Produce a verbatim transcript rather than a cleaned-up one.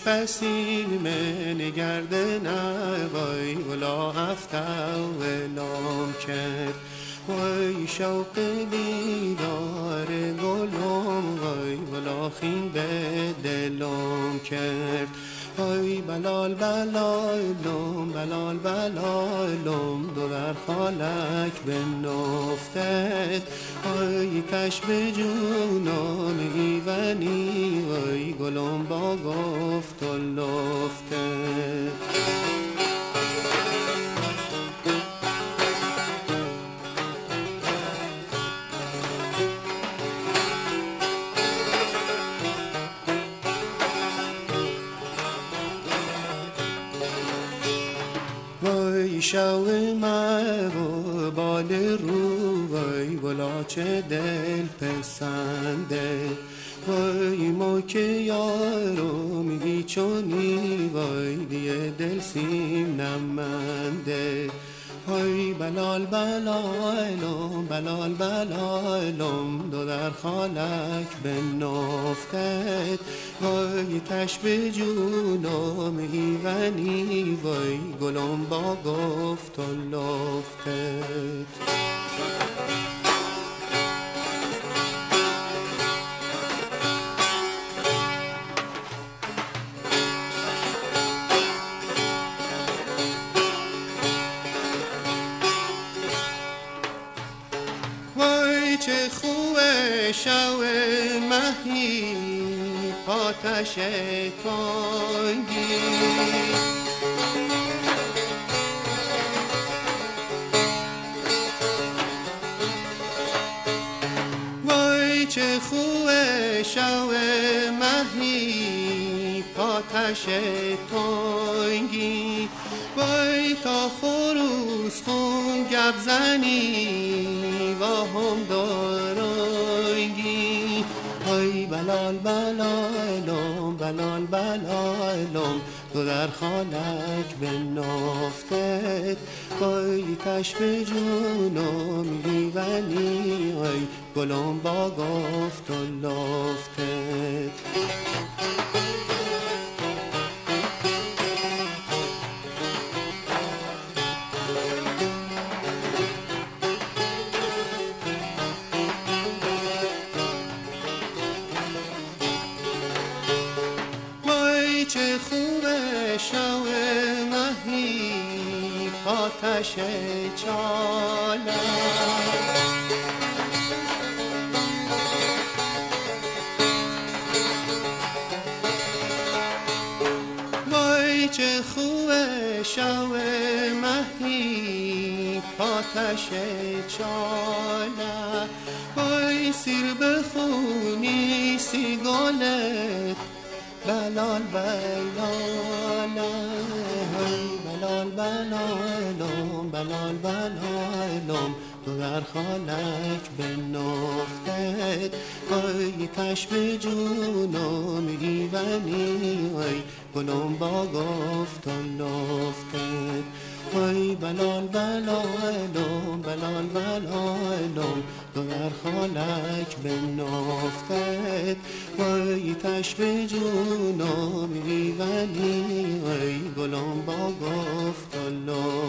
پسین من گردنه وای ولا هفته ولام کرد وای شوق دیدار گلم وای ولا خین به دلم کرد وای بلال بلالم بلال بلالم دو در خالک به نفتت وای کش به جونم ایونی وای گلم با گفت و لفتت وای شو مرو بال رو وای ولا چه دل پسنده وای ما که یارو میگی چونی وای دیه دل سیم نمنده وای بلال بلالم بلال بلالم دو در خالک به نفتت وای کش به جونم ایونی وای گلم با گفت و لفتت وای چه خوبه شو مهی آتش تنگی وای چه خوبه شو مهی آتش تنگی وای تا خروس خون گب زنی و هم دارنگی وای بلال بلالم بلال بلالم تو در خالک به نفتت وای کش به جونم لیونی وای گلم با گفت و لفتت چه خوبه شو مهی آتش چاله وای چه خوبه شو مهی آتش چاله وای سیر بخونی سی گلت بلال بلال بلال بلالم بلال بلالم تو در خالک به نفتت وای کش به جونم ایونی وای گلم با گفت و لفتت وای بلال بلالم بلال بلالم تو در خالک به نفتت وای کش به جونم ایونی وای گلم با گفت و لفتت